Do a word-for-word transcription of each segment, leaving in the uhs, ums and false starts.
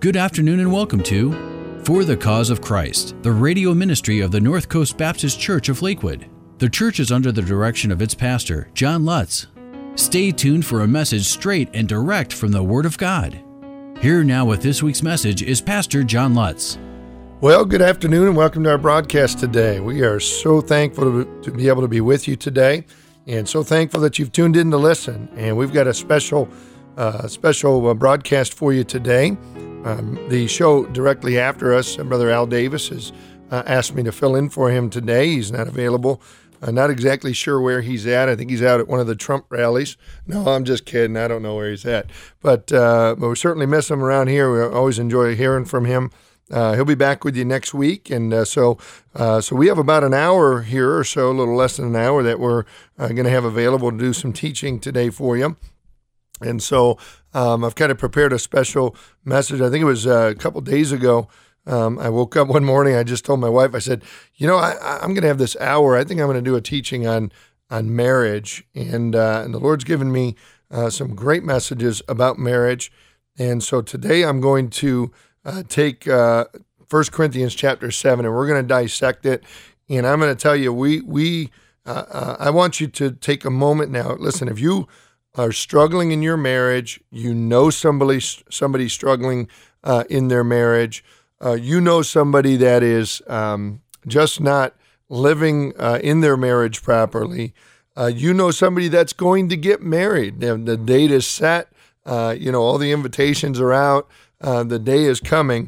Good afternoon and welcome to For the Cause of Christ, the radio ministry of the North Coast Baptist Church of Lakewood. The church is under the direction of its pastor, John Lutz. Stay tuned for a message straight and direct from the Word of God. Here now with this week's message is Pastor John Lutz. Well, good afternoon and welcome to our broadcast today. We are so thankful to, to be able to be with you today and so thankful that you've tuned in to listen. And we've got a special, uh, special uh, broadcast for you today. Um, the show directly after us, uh, Brother Al Davis has uh, asked me to fill in for him today. He's not available. Uh, not exactly sure where he's at. I think he's out at one of the Trump rallies. No, I'm just kidding. I don't know where he's at. But, uh, but we certainly miss him around here. We always enjoy hearing from him. Uh, he'll be back with you next week. And uh, so uh, so we have about an hour here or so, a little less than an hour, that we're uh, going to have available to do some teaching today for you. And so um, I've kind of prepared a special message. I think it was uh, a couple days ago. Um, I woke up one morning. I just told my wife, I said, you know, I, I'm going to have this hour. I think I'm going to do a teaching on on marriage. And, uh, and the Lord's given me uh, some great messages about marriage. And so today I'm going to uh, take uh, First Corinthians chapter seven, and we're going to dissect it. And I'm going to tell you, we, we uh, uh, I want you to take a moment now. Listen, if you are struggling in your marriage, you know somebody somebody struggling uh, in their marriage, uh, you know somebody that is um, just not living uh, in their marriage properly, uh, you know somebody that's going to get married. The, the date is set, uh, you know, all the invitations are out, uh, the day is coming.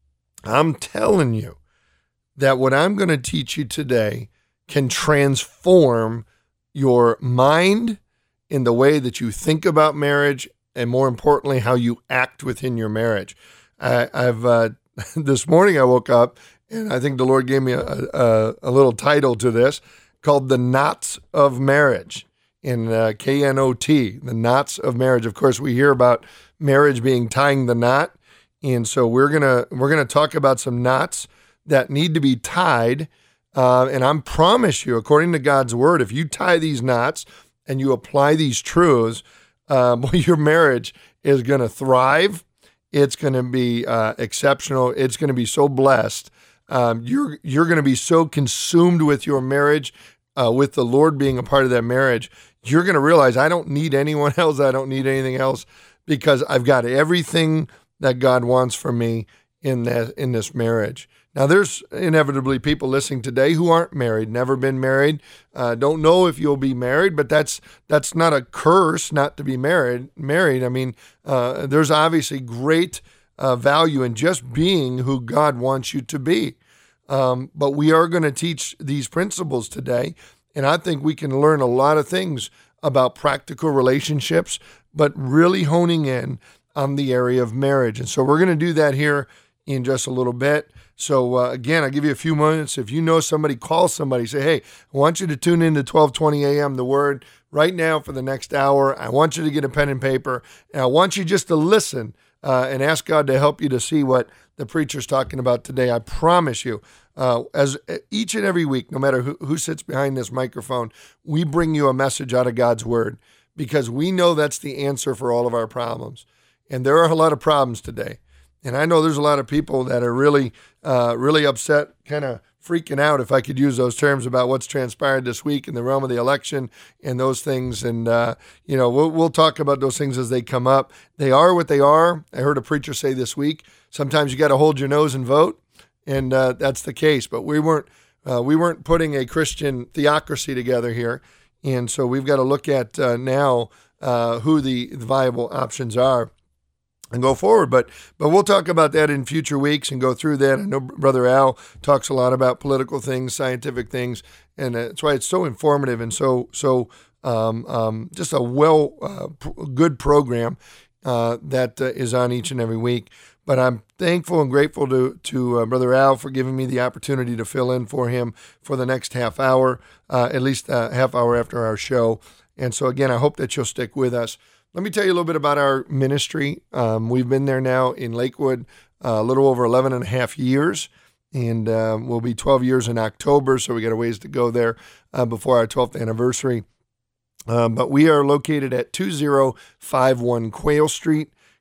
I'm telling you that what I'm going to teach you today can transform your mind in the way that you think about marriage, and more importantly, how you act within your marriage. I, I've uh, this morning I woke up, and I think the Lord gave me a, a, a little title to this called "The Knots of Marriage," in uh, K N O T, the knots of marriage. Of course, we hear about marriage being tying the knot, and so we're gonna we're gonna talk about some knots that need to be tied. Uh, and I promise you, according to God's word, if you tie these knots and you apply these truths, um, well, your marriage is going to thrive. It's going to be uh, exceptional. It's going to be so blessed. Um, you're you're going to be so consumed with your marriage, uh, with the Lord being a part of that marriage. You're going to realize, I don't need anyone else. I don't need anything else, because I've got everything that God wants for me in that in this marriage. Now, there's inevitably people listening today who aren't married, never been married, uh, don't know if you'll be married, but that's that's not a curse not to be married. Married, I mean, uh, there's obviously great uh, value in just being who God wants you to be. Um, but we are going to teach these principles today, and I think we can learn a lot of things about practical relationships, but really honing in on the area of marriage. And so we're going to do that here in just a little bit. So uh, again, I'll give you a few moments. If you know somebody, call somebody. Say, hey, I want you to tune in to twelve twenty a.m. The Word right now for the next hour. I want you to get a pen and paper, and I want you just to listen uh, and ask God to help you to see what the preacher's talking about today. I promise you, uh, as each and every week, no matter who, who sits behind this microphone, we bring you a message out of God's Word, because we know that's the answer for all of our problems. And there are a lot of problems today. And I know there's a lot of people that are really, uh, really upset, kind of freaking out, if I could use those terms, about what's transpired this week in the realm of the election and those things. And, uh, you know, we'll, we'll talk about those things as they come up. They are what they are. I heard a preacher say this week, sometimes you got to hold your nose and vote. And uh, that's the case. But we weren't, uh, we weren't putting a Christian theocracy together here. And so we've got to look at uh, now uh, who the viable options are and go forward. But but we'll talk about that in future weeks and go through that. I know Brother Al talks a lot about political things, scientific things, and that's why it's so informative and so so um, um, just a well uh, p- good program uh, that uh, is on each and every week. But I'm thankful and grateful to to uh, Brother Al for giving me the opportunity to fill in for him for the next half hour, uh, at least a half hour after our show. And so again, I hope that you'll stick with us. Let me tell you a little bit about our ministry. Um, we've been there now in Lakewood uh, a little over eleven and a half years, and uh, we'll be twelve years in October, so we got a ways to go there uh, before our twelfth anniversary. Um, but we are located at two zero five one Quail Street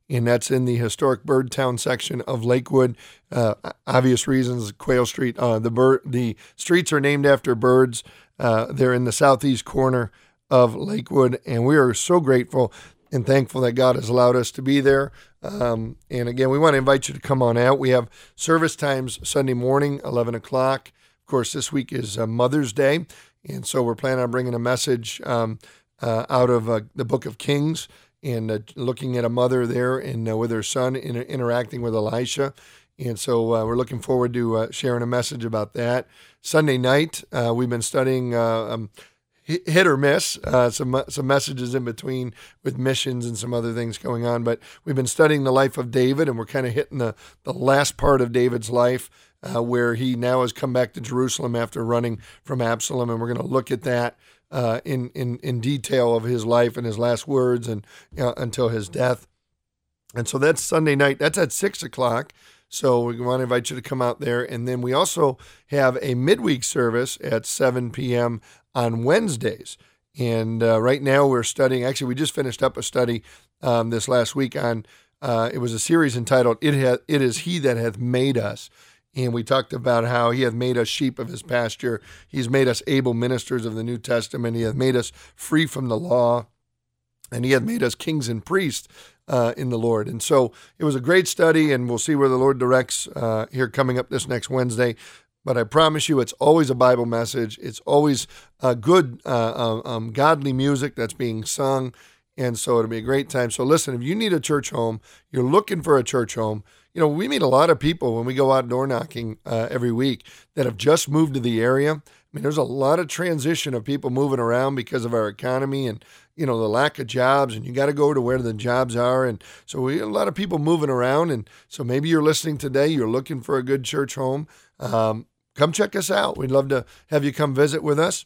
and that's in the historic Birdtown section of Lakewood. Uh, obvious reasons, Quail Street. Uh, the bird, the streets are named after birds. Uh, they're in the southeast corner of Lakewood, and we are so grateful and thankful that God has allowed us to be there. Um, and again, we want to invite you to come on out. We have service times Sunday morning, eleven o'clock. Of course, this week is uh, Mother's Day, and so we're planning on bringing a message um, uh, out of uh, the Book of Kings, and uh, looking at a mother there and uh, with her son in, interacting with Elisha. And so uh, we're looking forward to uh, sharing a message about that. Sunday night, uh, we've been studying uh, um, hit or miss, uh, some some messages in between with missions and some other things going on. But we've been studying the life of David, and we're kind of hitting the, the last part of David's life, uh, where he now has come back to Jerusalem after running from Absalom, and we're going to look at that uh, in, in, in detail of his life and his last words and uh, until his death. And so that's Sunday night. That's at six o'clock. So we want to invite you to come out there. And then we also have a midweek service at seven p.m. on Wednesdays. And uh, right now we're studying, actually we just finished up a study um, this last week on, uh, it was a series entitled, It, ha- it is He That Hath Made Us. And we talked about how He hath made us sheep of His pasture. He's made us able ministers of the New Testament. He hath made us free from the law. And He hath made us kings and priests uh, in the Lord. And so it was a great study, and we'll see where the Lord directs uh, here coming up this next Wednesday. But I promise you, it's always a Bible message. It's always a good, uh, um, godly music that's being sung. And so it'll be a great time. So listen, if you need a church home, you're looking for a church home, you know, we meet a lot of people when we go out door knocking uh, every week that have just moved to the area. I mean, there's a lot of transition of people moving around because of our economy and, you know, the lack of jobs, and you got to go to where the jobs are. And so we have a lot of people moving around. And so maybe you're listening today, you're looking for a good church home. Um, come check us out. We'd love to have you come visit with us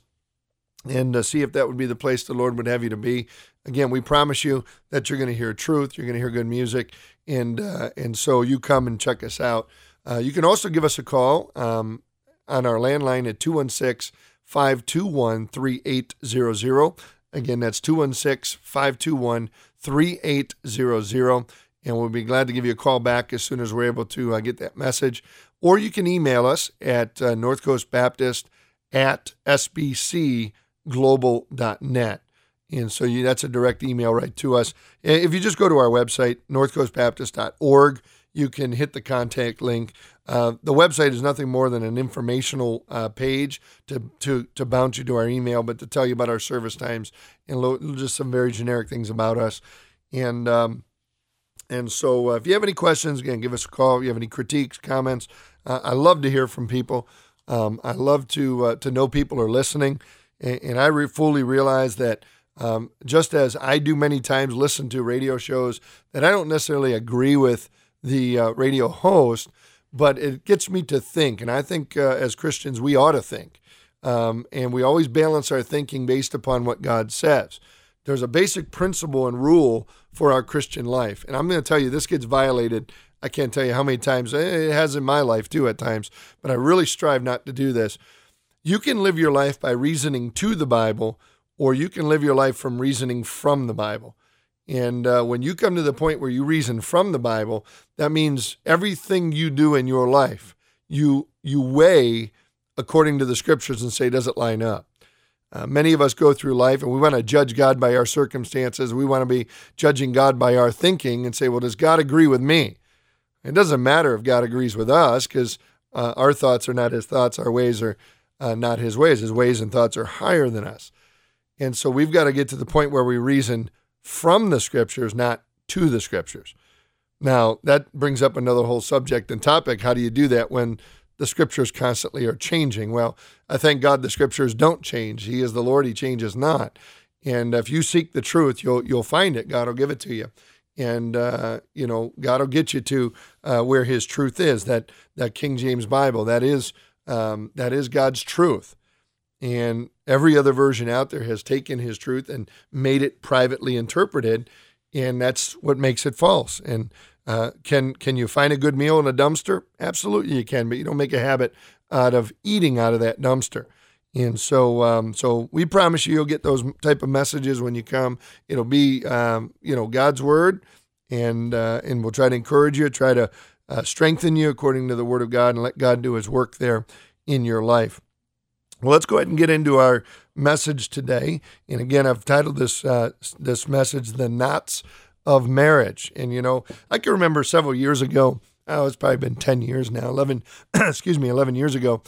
and uh, see if that would be the place the Lord would have you to be. Again, we promise you that you're going to hear truth. You're going to hear good music. And uh, and so you come and check us out. Uh, you can also give us a call um, on our landline at two one six, five two one, three eight zero zero. Again, that's two one six, five two one, three eight zero zero. And we'll be glad to give you a call back as soon as we're able to uh, get that message. Or you can email us at uh, North Coast Baptist at s b c global dot net. And so you, that's a direct email right to us. If you just go to our website, north coast baptist dot org, you can hit the contact link. Uh, the website is nothing more than an informational uh, page to, to, to bounce you to our email, but to tell you about our service times and lo- just some very generic things about us. And um, and so uh, if you have any questions, again, give us a call. If you have any critiques, comments, uh, I love to hear from people. Um, I love to uh, to know people are listening. And, and I re- fully realize that Um, just as I do many times listen to radio shows that I don't necessarily agree with the uh, radio host, but it gets me to think. And I think uh, as Christians, we ought to think. Um, and we always balance our thinking based upon what God says. There's a basic principle and rule for our Christian life. And I'm going to tell you, this gets violated. I can't tell you how many times. It has in my life too at times, but I really strive not to do this. You can live your life by reasoning to the Bible, or you can live your life from reasoning from the Bible. And uh, when you come to the point where you reason from the Bible, that means everything you do in your life, you you weigh according to the Scriptures and say, does it line up? Uh, many of us go through life and we want to judge God by our circumstances. We want to be judging God by our thinking and say, well, does God agree with me? It doesn't matter if God agrees with us, because uh, our thoughts are not His thoughts. Our ways are uh, not His ways. His ways and thoughts are higher than us. And so we've got to get to the point where we reason from the Scriptures, not to the Scriptures. Now, that brings up another whole subject and topic. How do you do that when the Scriptures constantly are changing? Well, I thank God the Scriptures don't change. He is the Lord. He changes not. And if you seek the truth, you'll you'll find it. God will give it to you. And, uh, you know, God will get you to uh, where His truth is, that that King James Bible. That is um, that is God's truth. And every other version out there has taken His truth and made it privately interpreted, and that's what makes it false. And uh, can can you find a good meal in a dumpster? Absolutely you can, but you don't make a habit out of eating out of that dumpster. And so um, so we promise you you'll get those type of messages when you come. It'll be, um, you know, God's Word, and uh, and we'll try to encourage you, try to uh, strengthen you according to the Word of God, and let God do His work there in your life. Well, let's go ahead and get into our message today. And again, I've titled this uh, this message, "The Knots of Marriage." And, you know, I can remember several years ago, oh, it's probably been ten years now, eleven, excuse me, eleven years ago,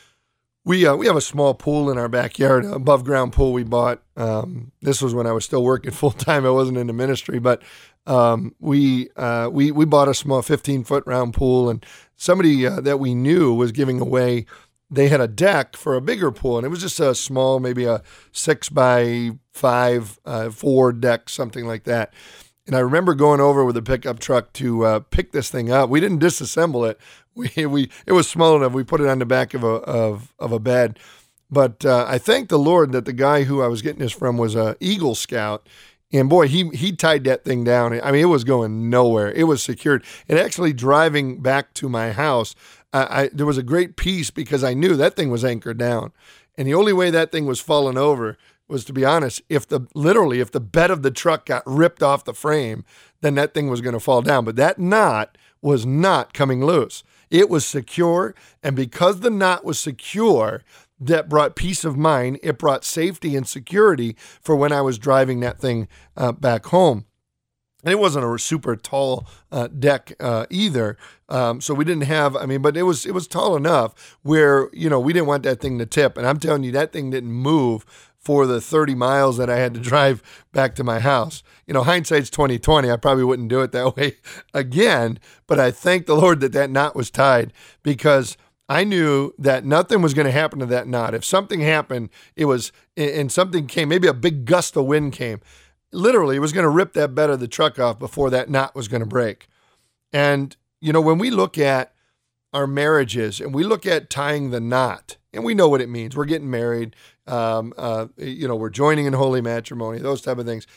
we uh, we have a small pool in our backyard, an above-ground pool we bought. Um, this was when I was still working full-time. I wasn't in the ministry, but um, we, uh, we, we bought a small fifteen-foot round pool, and somebody uh, that we knew was giving away, they had a deck for a bigger pool, and it was just a small, maybe a six by five, uh, four deck, something like that. And I remember going over with a pickup truck to uh, pick this thing up. We didn't disassemble it. We we it was small enough. We put it on the back of a of of a bed. But uh, I thank the Lord that the guy who I was getting this from was a Eagle Scout. And boy, he he tied that thing down. I mean, it was going nowhere. It was secured. And actually driving back to my house, Uh, I, there was a great peace because I knew that thing was anchored down. And the only way that thing was falling over was, to be honest, if the literally, if the bed of the truck got ripped off the frame, then that thing was going to fall down. But that knot was not coming loose. It was secure. And because the knot was secure, that brought peace of mind. It brought safety and security for when I was driving that thing uh, back home. And it wasn't a super tall uh, deck uh, either, um, so we didn't have. I mean, but it was it was tall enough where, you know, we didn't want that thing to tip. And I'm telling you, that thing didn't move for the thirty miles that I had to drive back to my house. You know, hindsight's twenty twenty. I probably wouldn't do it that way again. But I thank the Lord that that knot was tied, because I knew that nothing was going to happen to that knot. If something happened, it was and something came. Maybe a big gust of wind came. Literally, it was going to rip that bed of the truck off before that knot was going to break. And, you know, when we look at our marriages and we look at tying the knot, and we know what it means. We're getting married, um, uh, you know, we're joining in holy matrimony, those type of things.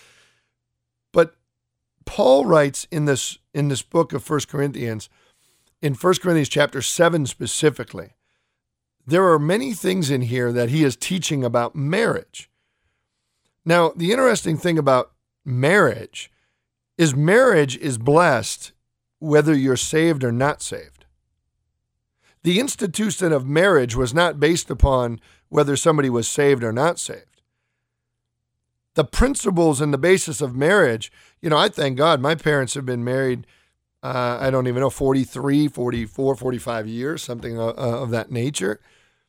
But Paul writes in this in this book of First Corinthians, in First Corinthians chapter seven specifically, there are many things in here that he is teaching about marriage. Now, the interesting thing about marriage is marriage is blessed whether you're saved or not saved. The institution of marriage was not based upon whether somebody was saved or not saved. The principles and the basis of marriage, you know, I thank God my parents have been married, uh, I don't even know, forty-three, forty-four, forty-five years, something of, of that nature.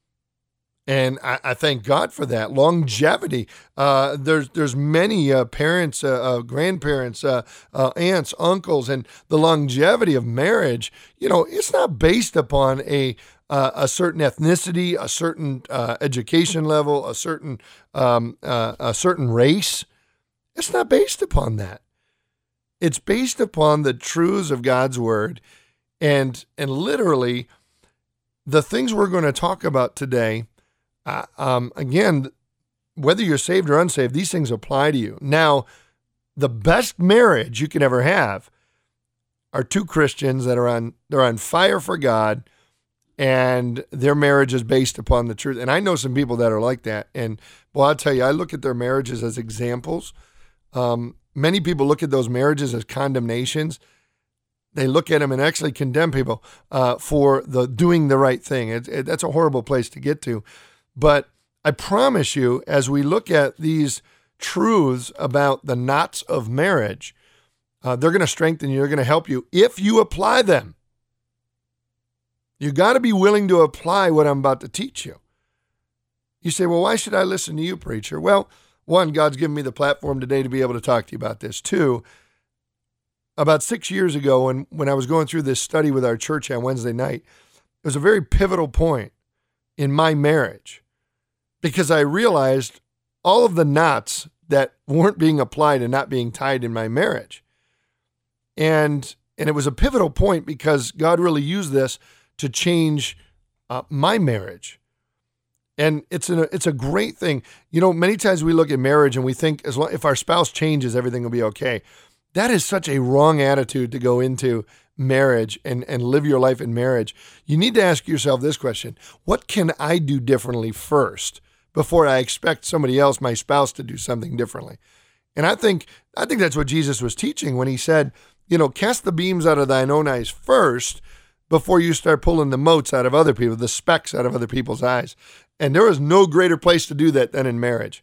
And I, I thank God for that longevity. Uh, there's there's many uh, parents, uh, uh, grandparents, uh, uh, aunts, uncles, and the longevity of marriage. You know, it's not based upon a uh, a certain ethnicity, a certain uh, education level, a certain um, uh, a certain race. It's not based upon that. It's based upon the truths of God's word, and and literally the things we're going to talk about today. Uh, um, again, whether you're saved or unsaved, these things apply to you. Now, the best marriage you can ever have are two Christians that are on they're on fire for God, and their marriage is based upon the truth. And I know some people that are like that. And well, I'll tell you, I look at their marriages as examples. Um, many people look at those marriages as condemnations. They look at them and actually condemn people uh, for the doing the right thing. It, it, that's a horrible place to get to. But I promise you, as we look at these truths about the knots of marriage, uh, they're going to strengthen you. They're going to help you if you apply them. You got to be willing to apply what I'm about to teach you. You say, well, why should I listen to you, preacher? Well, one, God's given me the platform today to be able to talk to you about this. Two, about six years ago, when, when I was going through this study with our church on Wednesday night, it was a very pivotal point in my marriage, because I realized all of the knots that weren't being applied and not being tied in my marriage. And and it was a pivotal point because God really used this to change uh, my marriage. And it's a, it's a great thing. You know, many times we look at marriage and we think as long if our spouse changes, everything will be okay. That is such a wrong attitude to go into marriage and, and live your life in marriage. You need to ask yourself this question: what can I do differently first before I expect somebody else, my spouse, to do something differently? And I think I think that's what Jesus was teaching when he said, you know, cast the beams out of thine own eyes first before you start pulling the motes out of other people, the specks out of other people's eyes. And there is no greater place to do that than in marriage.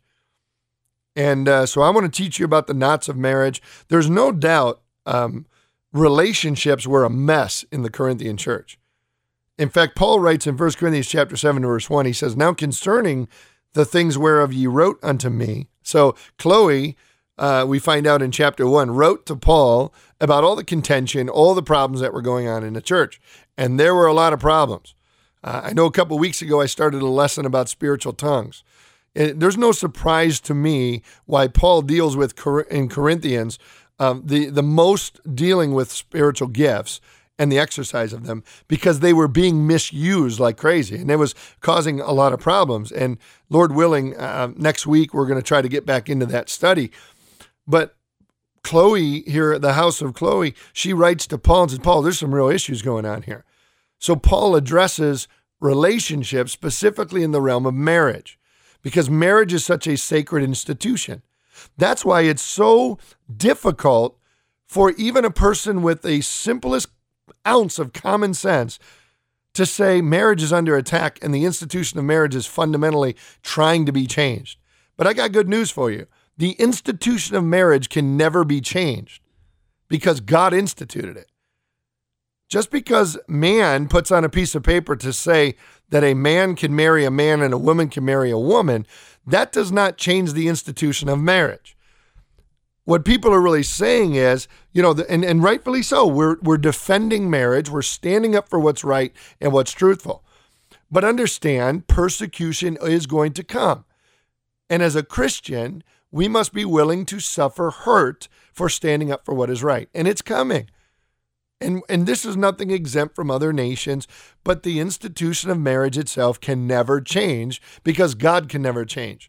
And uh, so I want to teach you about the knots of marriage. There's no doubt um, relationships were a mess in the Corinthian church. In fact, Paul writes in First Corinthians chapter seven, verse one, he says, now concerning the things whereof ye wrote unto me. So Chloe, uh, we find out in chapter one, wrote to Paul about all the contention, all the problems that were going on in the church. And there were a lot of problems. Uh, I know a couple of weeks ago, I started a lesson about spiritual tongues. It, there's no surprise to me why Paul deals with in Corinthians um, the, the most dealing with spiritual gifts and the exercise of them, because they were being misused like crazy, and it was causing a lot of problems. And Lord willing, uh, next week we're going to try to get back into that study. But Chloe here at the house of Chloe, she writes to Paul and says, Paul, there's some real issues going on here. So Paul addresses relationships specifically in the realm of marriage, because marriage is such a sacred institution. That's why it's so difficult for even a person with the simplest ounce of common sense to say marriage is under attack and the institution of marriage is fundamentally trying to be changed. But I got good news for you. The institution of marriage can never be changed because God instituted it. Just because man puts on a piece of paper to say that a man can marry a man and a woman can marry a woman, that does not change the institution of marriage. What people are really saying is, you know, and, and rightfully so, we're we're defending marriage, we're standing up for what's right and what's truthful. But understand, persecution is going to come. And as a Christian, we must be willing to suffer hurt for standing up for what is right. And it's coming. And, and this is nothing exempt from other nations, but the institution of marriage itself can never change because God can never change.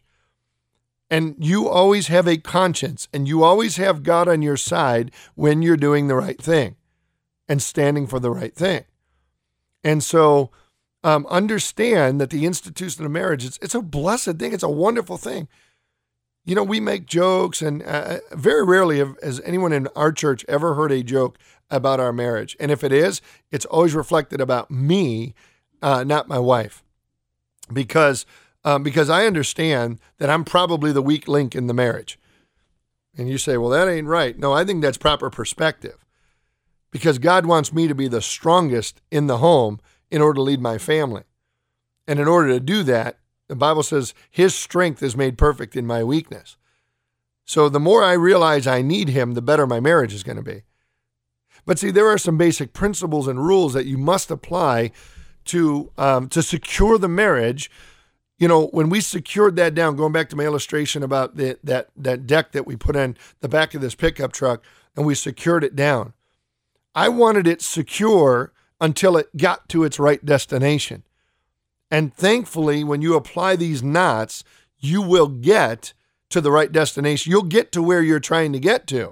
And you always have a conscience, and you always have God on your side when you're doing the right thing and standing for the right thing. And so um, understand that the institution of marriage, it's, it's a blessed thing. It's a wonderful thing. You know, we make jokes, and uh, very rarely have, has anyone in our church ever heard a joke about our marriage. And if it is, it's always reflected about me, uh, not my wife. Because Um, because I understand that I'm probably the weak link in the marriage. And you say, well, that ain't right. No, I think that's proper perspective. Because God wants me to be the strongest in the home in order to lead my family. And in order to do that, the Bible says his strength is made perfect in my weakness. So the more I realize I need him, the better my marriage is going to be. But see, there are some basic principles and rules that you must apply to um, to secure the marriage. You know, when we secured that down, going back to my illustration about the, that that deck that we put on the back of this pickup truck, and we secured it down, I wanted it secure until it got to its right destination. And thankfully, when you apply these knots, you will get to the right destination. You'll get to where you're trying to get to,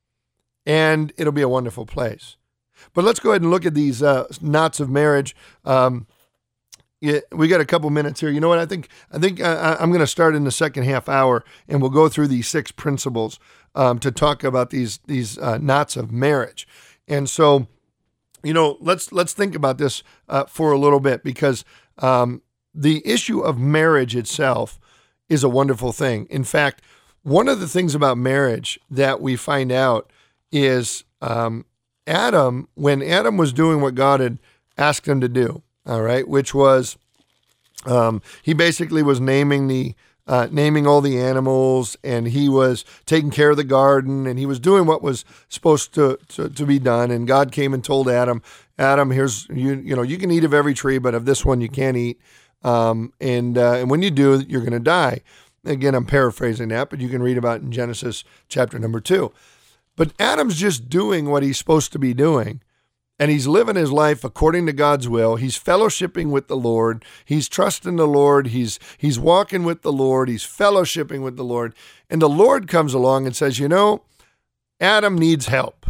and it'll be a wonderful place. But let's go ahead and look at these uh, knots of marriage. Um, Yeah, we got a couple minutes here. You know what? I think I think uh, I'm going to start in the second half hour, and we'll go through these six principles um, to talk about these these uh, knots of marriage. And so, you know, let's let's think about this uh, for a little bit, because um, the issue of marriage itself is a wonderful thing. In fact, one of the things about marriage that we find out is um, Adam, when Adam was doing what God had asked him to do. All right, which was, um, he basically was naming the, uh, naming all the animals, and he was taking care of the garden, and he was doing what was supposed to, to, to be done. And God came and told Adam, Adam, here's, you, you know, you can eat of every tree, but of this one you can't eat. Um, and, uh, and when you do, you're going to die. Again, I'm paraphrasing that, but you can read about it in Genesis chapter number two. But Adam's just doing what he's supposed to be doing. And he's living his life according to God's will. He's fellowshipping with the Lord. He's trusting the Lord. He's he's walking with the Lord. He's fellowshipping with the Lord. And the Lord comes along and says, you know, Adam needs help.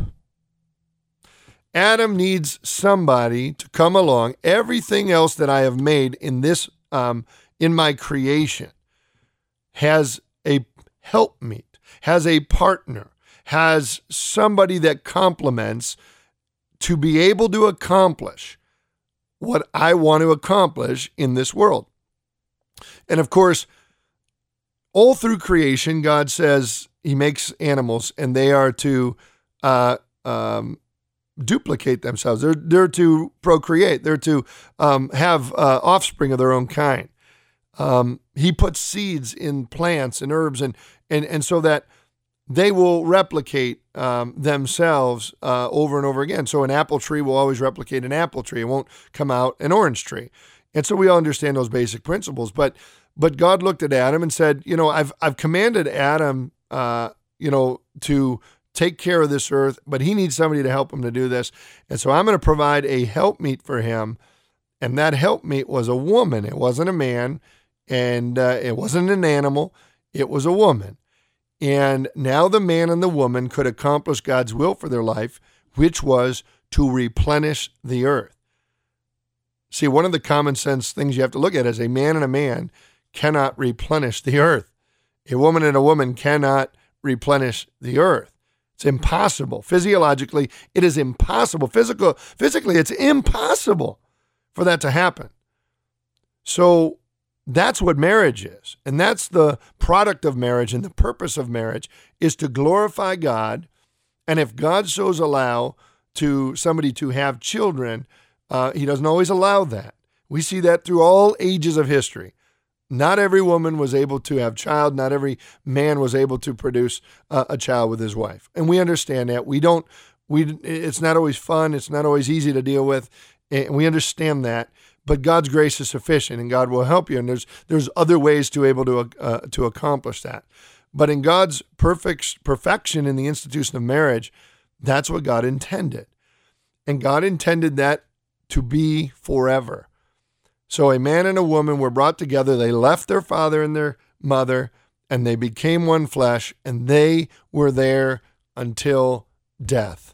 Adam needs somebody to come along. Everything else that I have made in this, um, in my creation has a helpmeet, has a partner, has somebody that complements to be able to accomplish what I want to accomplish in this world. And of course, all through creation, God says he makes animals and they are to uh, um, duplicate themselves. They're, they're to procreate. They're to um, have uh, offspring of their own kind. Um, he puts seeds in plants and herbs and, and, and so that they will replicate um, themselves uh, over and over again. So an apple tree will always replicate an apple tree. It won't come out an orange tree. And so we all understand those basic principles. But but God looked at Adam and said, you know, I've I've commanded Adam, uh, you know, to take care of this earth, but he needs somebody to help him to do this. And so I'm going to provide a helpmeet for him. And that helpmeet was a woman. It wasn't a man, and uh, it wasn't an animal. It was a woman. And now the man and the woman could accomplish God's will for their life, which was to replenish the earth. See, one of the common sense things you have to look at is a man and a man cannot replenish the earth. A woman and a woman cannot replenish the earth. It's impossible. Physiologically, it is impossible. Physical, physically, it's impossible for that to happen. So that's what marriage is. And that's the product of marriage, and the purpose of marriage is to glorify God. And if God so allow to somebody to have children, uh, he doesn't always allow that. We see that through all ages of history. Not every woman was able to have child. Not every man was able to produce uh, a child with his wife. And we understand that. We don't, we, it's not always fun. It's not always easy to deal with. And we understand that. But God's grace is sufficient, and God will help you. And there's there's other ways to able to uh, to accomplish that. But in God's perfect perfection in the institution of marriage, that's what God intended, and God intended that to be forever. So a man and a woman were brought together. They left their father and their mother, and they became one flesh, and they were there until death.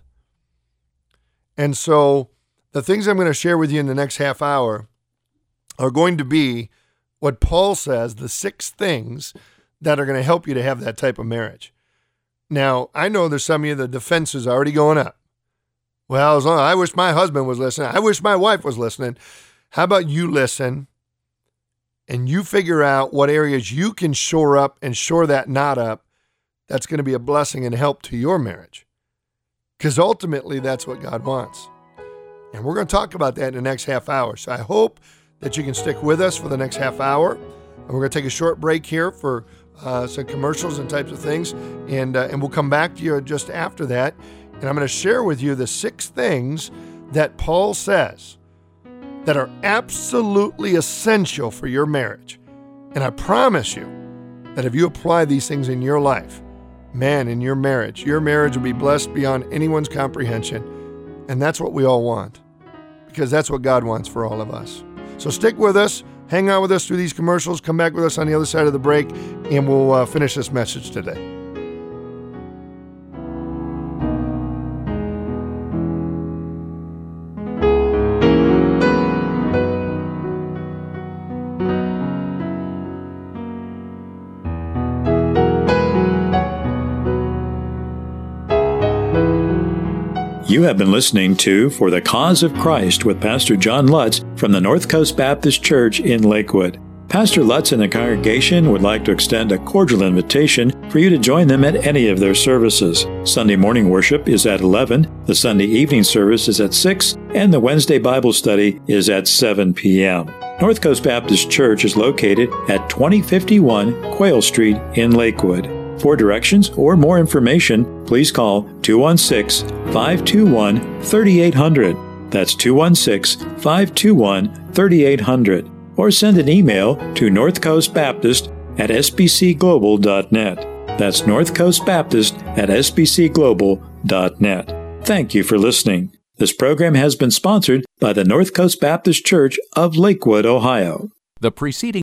And so the things I'm going to share with you in the next half hour are going to be what Paul says, the six things that are going to help you to have that type of marriage. Now, I know there's some of you, the defense is already going up. Well, as long, I wish my husband was listening. I wish my wife was listening. How about you listen and you figure out what areas you can shore up and shore that knot up that's going to be a blessing and help to your marriage. Because ultimately, that's what God wants. And we're going to talk about that in the next half hour. So I hope that you can stick with us for the next half hour. And we're going to take a short break here for uh, some commercials and types of things. And, uh, and we'll come back to you just after that. And I'm going to share with you the six things that Paul says that are absolutely essential for your marriage. And I promise you that if you apply these things in your life, man, in your marriage, your marriage will be blessed beyond anyone's comprehension. And that's what we all want, because that's what God wants for all of us. So stick with us, hang out with us through these commercials, come back with us on the other side of the break, and we'll uh, finish this message today. You have been listening to For the Cause of Christ with Pastor John Lutz from the North Coast Baptist Church in Lakewood. Pastor Lutz and the congregation would like to extend a cordial invitation for you to join them at any of their services. Sunday morning worship is at eleven, the Sunday evening service is at six, and the Wednesday Bible study is at seven p.m. North Coast Baptist Church is located at twenty fifty-one Quayle Street in Lakewood. For directions or more information, please call two one six, five two one, three eight zero zero. That's two one six, five two one, three eight zero zero. Or send an email to northcoastbaptist at s b c global dot net. That's northcoastbaptist at s b c global dot net. Thank you for listening. This program has been sponsored by the North Coast Baptist Church of Lakewood, Ohio. The preceding